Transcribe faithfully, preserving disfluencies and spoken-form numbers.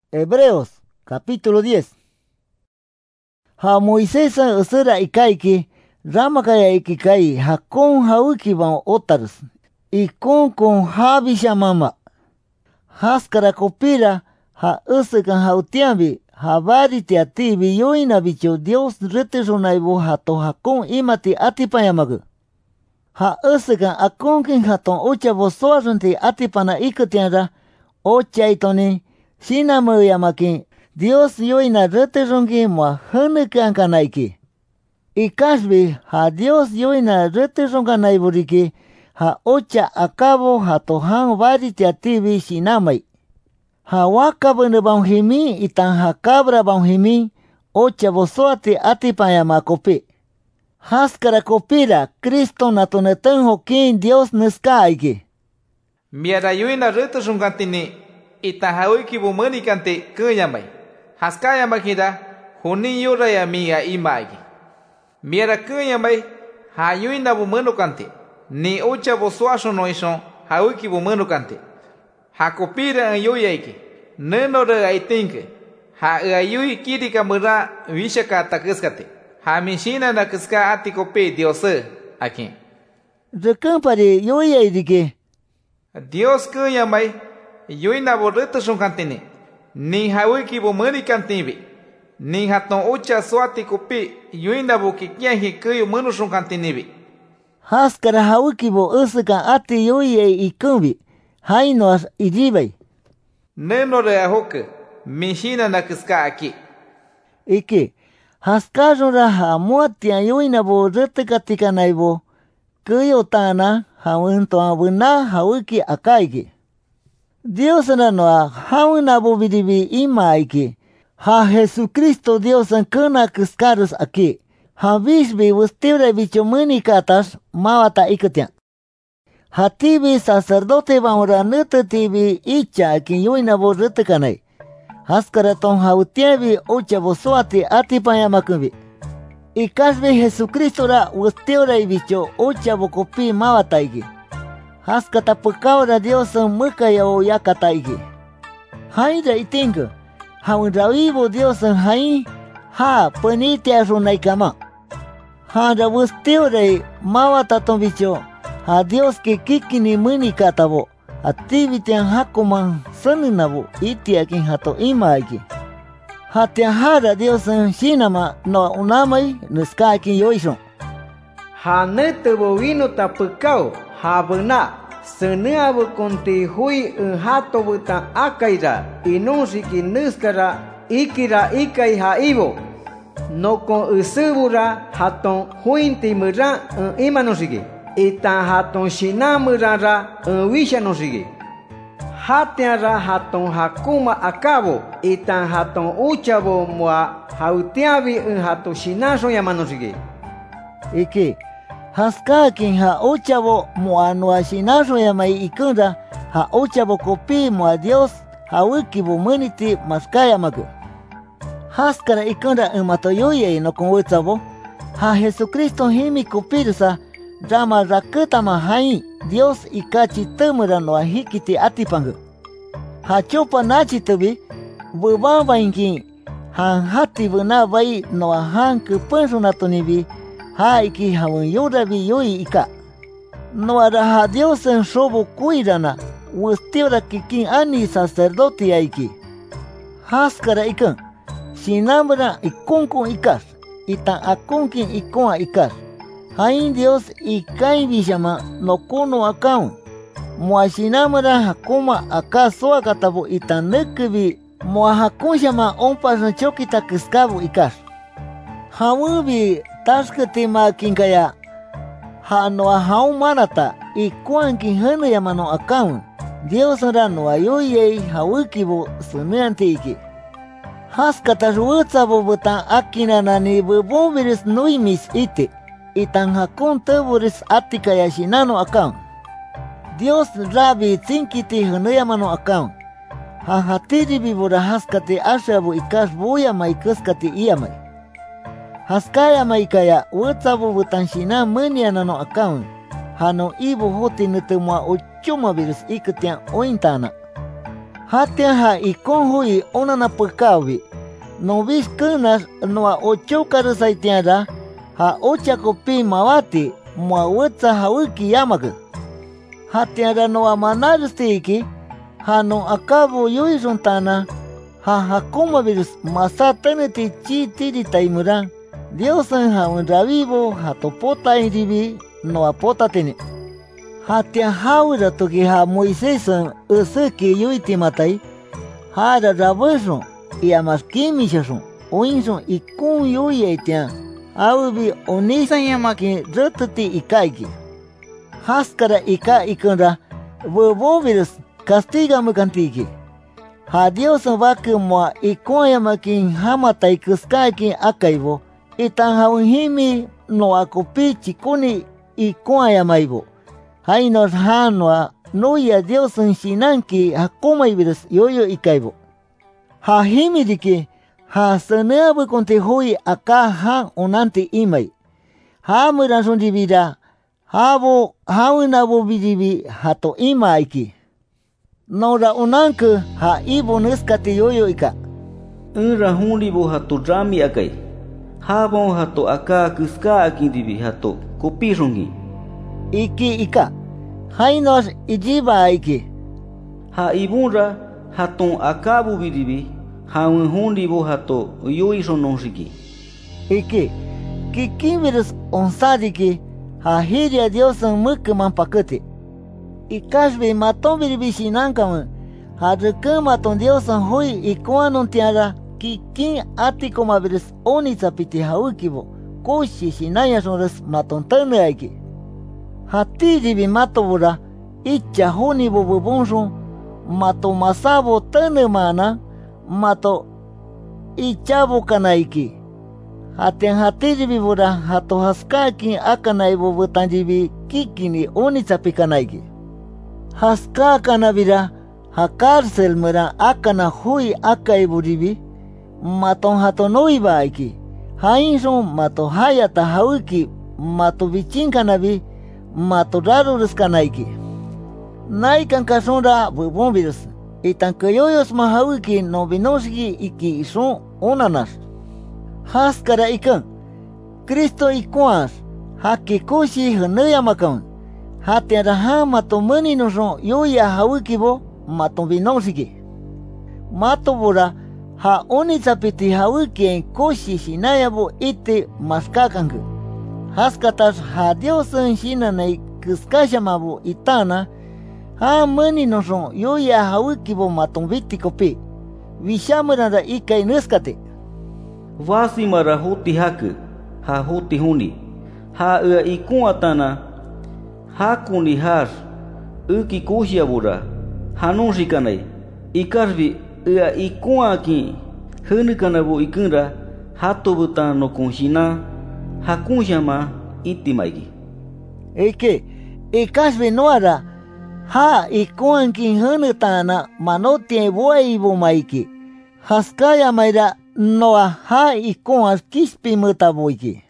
Hebreos, capítulo diez. Ha Moisés usura ikaiki, ramakaya ikikai, hakon haukiban otarus, ikon kon habishamama. Haskara kopira, ha usukan hautiambi, ha variti atibi yoina bicho Dios retirunaibu hato hakon imati atipayamagu. Ha usukan akonkin haton ucha bosoarunti atipana ikutianra, ochaitoni, Shinamuyamakin, Dios yoina retirungi mua hunukanganaiki. Ikashbi, ha Dios yoina retirunganaiburiki, ha ocha akabo ha tohan variti atibi shinamai. Ha wakabene banghimi itan ha cabra banghimi, ocha bosoati atipayama kopi. Haskara kopira, Cristo natonetan hokin Dios neskaiki. Miara yoina retirungantini, ita hauiki bumani kante kuyamai. Haskaya makida, huni yura ya miya imagi. Miara kuyamai, ha yuina bumano kante. Ni ucha bosuasho noishon, hauiki bumano kante. Ha kopira an yoyaiki. Neno re aitinke. Ha ayui kirika mura vishaka takuskate. Ha mishina na kuska ati kopi diose aquí. Rekampare yoyaidike. Dios kuyamai. Yoina borrete son cantini, ni hawiki bomani cantibi, ni haton ucha swati kopi, yoina bokikia hikuyo mano son cantinibi. Haskara hawiki bo usuka ati yoye ikumbi, hainos idibai. Neno re ahoke, mishina na kiska aki. Iki, haskajora ha muatia yoina bo rete katika naibo, kuyo tana, hawinto abuna hawiki akaiki. Dios no hauna bobidibi imaiki. Ha Jesucristo Dios en kuna kiskarus aquí. Ha bishbi wustibre bicho munikatas mawata ikutian. Ha tibi sacerdote bamura nete tibi icha ki yuina borrete kanai. Haskaraton ha utiebi ucha bosuati atipayamakumbi. Ikashbi Jesucristo ra wustibre bicho ucha bokopi mawata iki. Haskata pekawra Dios muka ya o yakataiki. Hai da itinga. Ha rawibo Dios hai ha penitia runaikama. Ha da wustiure mawata tombicho. Ha Dios ke kikini muni katabo. Ativitian hakuman saninabo itiakin hato imaiki. Ha tiahara Dios shinama no unamai nuskakin yoishon. Ha netebo vino tapukao. Habana, seneabu konti hui unhato buta akaira, inusiki nuskara, ikira ikai haibo. No kon usubura haton huinti mura imanosigi. Itan haton shinamurara wishanosigi. Hatiara haton hakuma akabo, itan haton uchabo mua hautiabi unhato shinaso yamanosigi. Iki. Haskakin ha ochavo mua nuashinaso yamai ikunda ha ochavo kopi mua Dios ha wikibu muniti maskayamaku. Haskara ikunda umatoyoye no konwetsavo ha Jesucristo himi kopirsa rama rakutama hai Dios ikachi temura no hikiti atipangu. Ha chopa nachi tubi bubaba inki han hati buna bai no han kupensu tonibi. Haiki hawan yorabi yoi ika. No araha Dios en shobo kuirana. Westiora kikin ani sacerdote aiki. Haskara ikan. Shinamra ikonkon ikas. Itan akonkin ikon ikas. Hain Dios ikai bishama no kono akaun. Mua shinamra hakuma akasoa katabo itan nekibi. Mua hakunshama onpas chokita kiskabu ikas. Hawubi taskati kinkaya ha no hau manata y kuankin hana yamano akaun Dios ra no ayoye hawikibo suneantiki haskata wutsabo butan akina nani bubombiris nuimis ite itan hakun taburis atikaya shinano akaun Dios rabi tsinkiti hana yamano akaun ha hatiri bibura haskati ashabu ikas buya maikuskati iyamai Haskaya maikaya wutsabu butanshina meniana no akaun. Hano ibu hoti nutumwa ochuma virus ikutian ointana. Hatia ha ikon hui onana pekawi. No vis kenas noa ocho karusaitiara ha ocha kopi mawati mua wetsa hawiki yamaga. Hatiara noa manaristiki ha no akabo yui sontana ha hakuma virus masataneti chi tiri taimura Diosan ha un ravivo ha topota iribi no apota tene. Hatia hawira toki ha Moisesan useki yui timatai ha ra rabeson y amaskimishason oinson ikun yui eitian awibi onisan yamaki rutati ikaiki. Haskara ika ikunra bobovirus castigame kantiki. Ha Diosan vaki moa ikun yamakin hamatai kuskaiki akaibo itan hawinhimi no akopi chikuni ikun yamaibo. Hainos hanwa noya Diosan shinanki hakumai virus yoyo ikaibo. Ha himidiki ha saneabu konte hui aka han onante imai. Ha muranson divida habo hawinabo vidivi hato imaiki. Nora onanke ha ibo neskate yoyo ika. Unra hundibo hato rami akai. Habon hato aka kuska akindivi hato kopirongi. Iki ika. Hainos ijiba iki. Ha ibunra haton akabu vidivi. Haun hundibo hato yoi sononshiki. Iki. Kikivirus onsadiki. Ha hiria Diosan mukman pakete. Ikashbe maton viribi shinankaman. Ha rekan maton Diosan hui ikuanon tiara. Kikin atikoma virus oni sapiti haukibo. Koshi shinaya sonres maton tane aiki. Hati ribi matobura. Icha honibo bubonson. Mato masabo tane mana. Mato ichabo kanaiki. Hatian hatiribi bura hato haskakin akanaibo butanjibi kikini oni sapikanaiki. Haska kanabira ha cárcel mera akana hui akaiburibi maton hato noiba aiki. Hainson mato hayata hauki mato vichinkanabi mato rarures kanaiki. Naikan kasonra bubon virus. Itan kayoyos mahawiki no binoshiki iki son onanas. Haskara ikan. Cristo ikuas. Hakikushi hanayamakan. Hatiara ha mato mani no son yoya hawikibo mato binoshiki. Mato bura ha onitsapiti hawiki en koshi shinayabo ite maskakangu. Haskatas ha Diosan shinanai kuskashamabu itana. Ha mani no son yoya hawikibo maton vitikopi. Vishamuranda ikai nuskate. Vasimara hoti haku. Ha hoti huni. Ha ua ikun atana. Hakuni har. Uki kushiabura. Hanon shikanai. Ikarvi ua ikun aki. Hunukanabu ikunra. Hatobuta no kunshina. Hakunshama itimaiki. Eke. Ikashvi noara. Ha ikuan kin hunutana manotie buaibo maiki. Haskaya maira noa ha ikuan kispi mutaboiki.